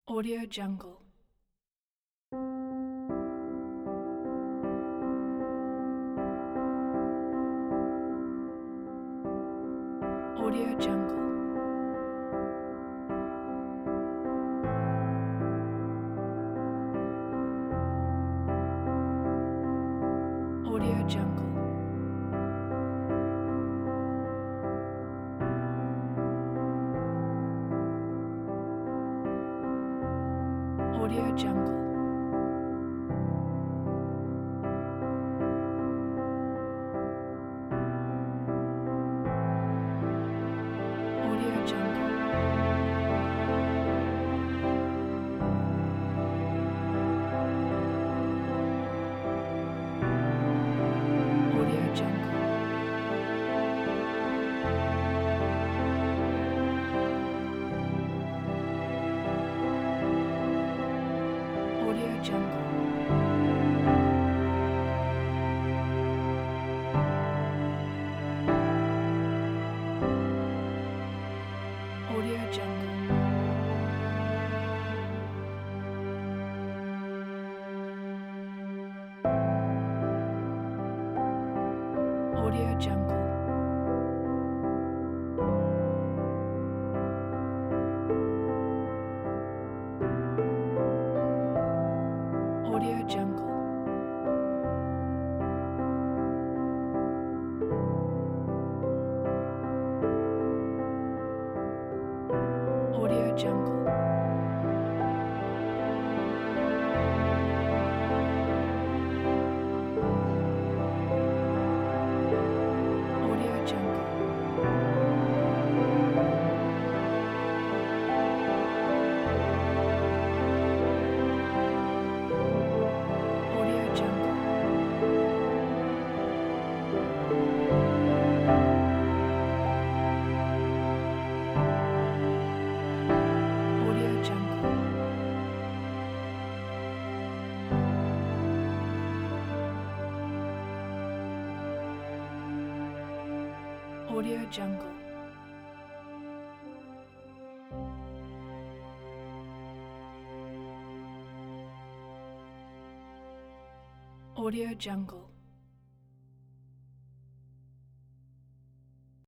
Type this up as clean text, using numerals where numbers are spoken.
Audio Jungle. Audio Jungle. Audio Jungle. Audio Jungle. Audio Jungle. Audio Jungle. Audio Jungle. Audio Jungle. Audio Jungle. Audio Jungle. Audio Jungle. Audio Jungle. Audio Jungle. Audio Jungle. Audio Jungle. Audio Jungle.